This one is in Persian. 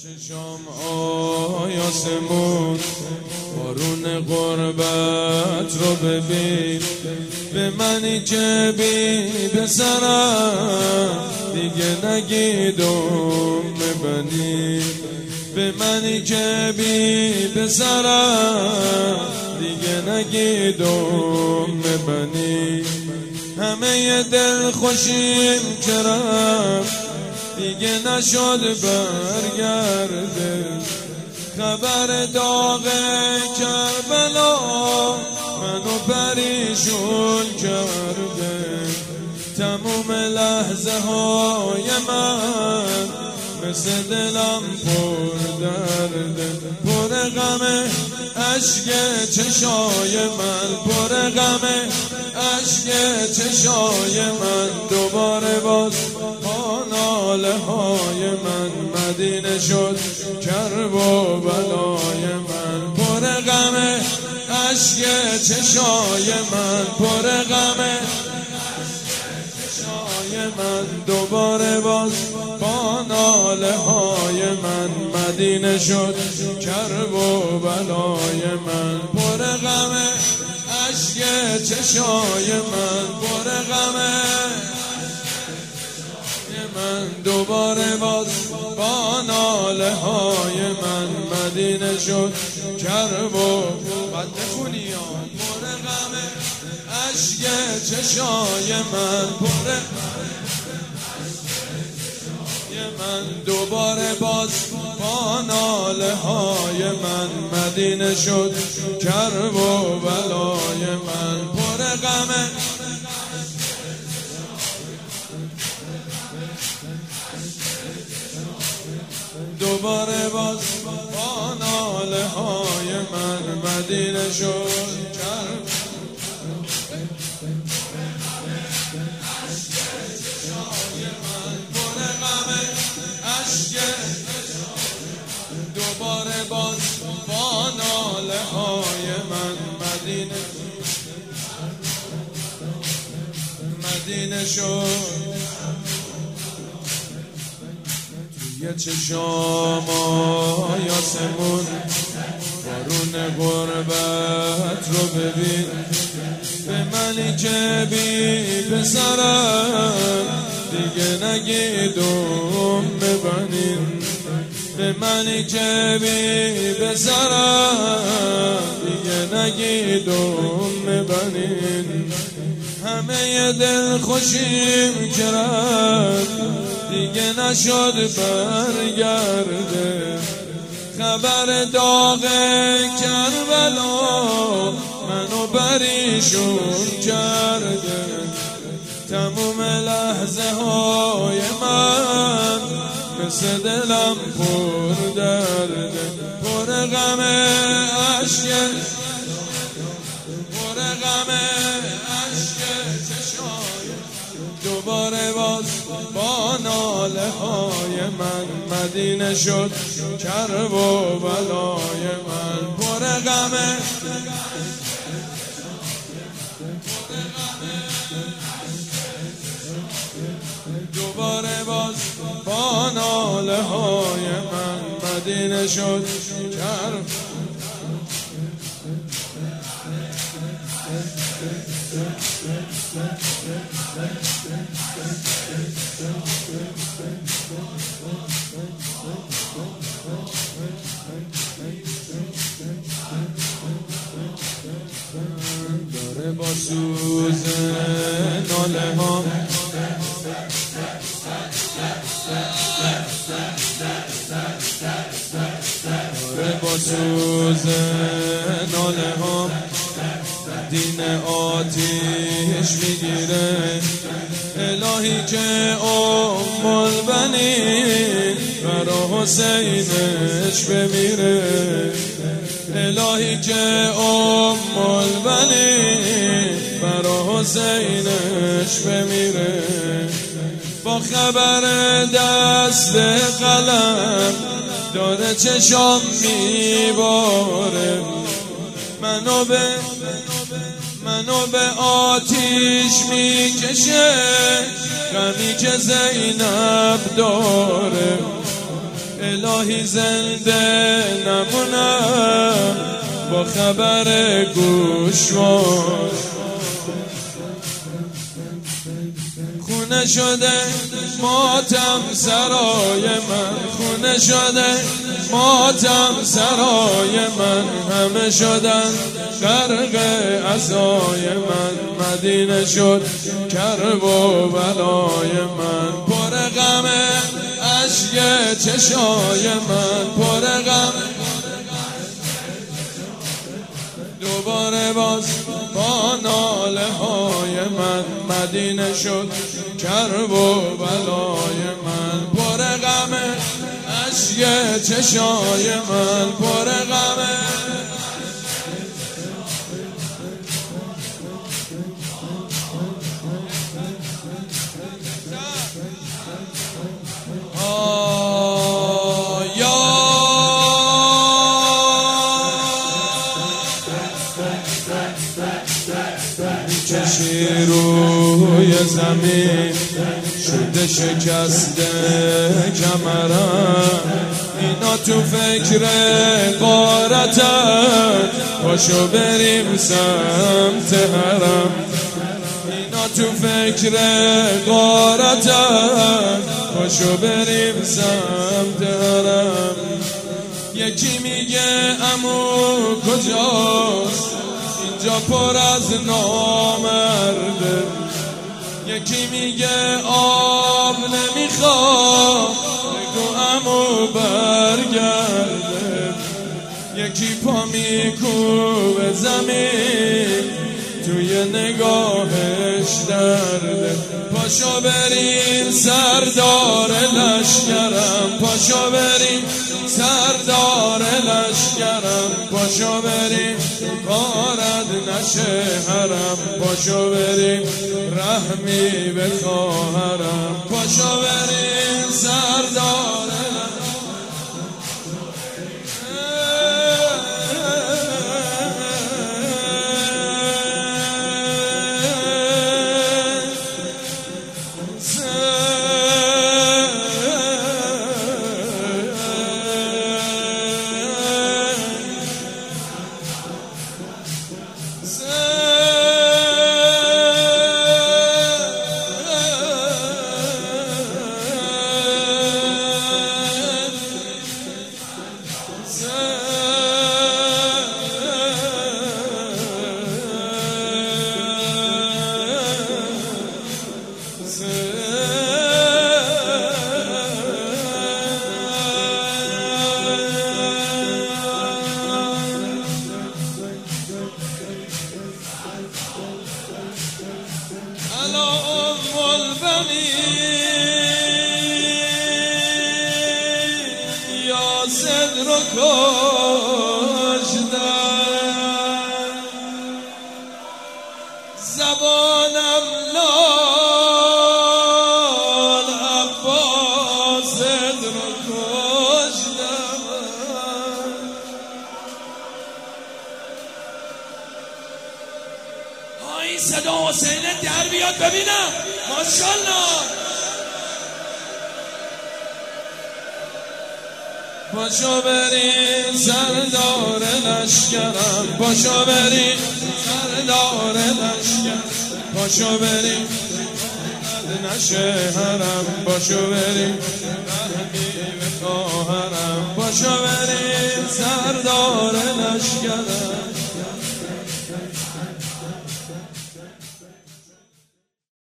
چشام آیاسمون بارون غربت رو ببین، به منی که بی پسرم دیگه نگیدم ببنی، به منی که بی پسرم دیگه نگیدم ببنی. همه دل خوشیم که رفت دیگه نشد برگرده، خبر داغ کربلا منو پریشون کرده. تموم لحظه های من مثل دلم پر درده، پر غم اشک چشای من، پر غم اشک چشای من. دوباره باز ناله های من مدینه شد کرب و بلای من، پر غم اشک چشای من، پر غم چشای من. دوباره باز با ناله های من مدینه شد کرب و بلای من، پر غم اشک چشای من، پر غم من. دوباره باز با ناله های من مدینه شد کرب و بد نخونیان، پر غم اشک چشای من، پر من. دوباره باز با ناله های من مدینه شد کرب و بلای من، پر غم دوباره باز با ناله های من مدینه شد کرب اشک. دوباره باز با ناله های من مدینه شد. توی چشام آیاسمون بارون غربت رو ببین، به منی که بی پسرم دیگه نگیدم ببنین، به منی که بی پسرم دیگه نگیدم ببنین. همه دل خوشیم که رفت دیگه نشد برگرده، خبر داغ کربلا منو پریشون کرده. تموم لحظه های من مثل دلم پر درده، پر غم اشک، پر غم اشک چشای. دوباره باز با ناله های من مدینه شد کرب و بلای من، پر غم دوباره باز با ناله های من مدینه شد کرب. داره با سوز ناله ها داره با سوز ناله ها دین آتیش میگیره. الهی که ام البنین برا حسینش بمیره، الهی که ام البنین برا حسینش بمیره. با خبر دست قلم داره چشام میباره، منو به آتیش میکشه غمی که زینب داره. الهی زنده نمونم با خبر گوشوار. خونه شده ماتم سرای من، خونه شده ماتم سرای من، همه شدن غرق عزای من. مدینه شد کرب و بلای من، پر غم اشک چشای من، پر غم. دوباره باز با ناله های من، مدینه شد کرب و بلای من، پر غم اشک چشای من، پر غم. کشی روی زمین شده شکسته کمرم، اینا تو فکر غارتن، پاشو بریم سمت حرم. اینا تو فکر غارتن، پاشو بریم سمت حرم. یکی میگه عمو کجاست اینجا پر از نامرده، یکی میگه آب نمیخواد بگو عمو برگرده، یکی پا میکوبه زمین توی نگاهش درده. پاشو بریم سردار لشکرم، پاشو بریم سردار لشکرم، پاشو بریم وارد نشه حرم، پاشو بریم رحمی به خواهرم، پاشو بریم سردار یاسر رو کشتن، زبانم لال عباس رو کشتن. این صدا حسین در بیاد ببینم، ماشاءالله. پاشو بریم سردار لشکرم، پاشو بریم سردار لشکرم، پاشو بریم نشه حرم، پاشو بریم رحمی به خواهرم، پاشو بریم سردار لشکرم.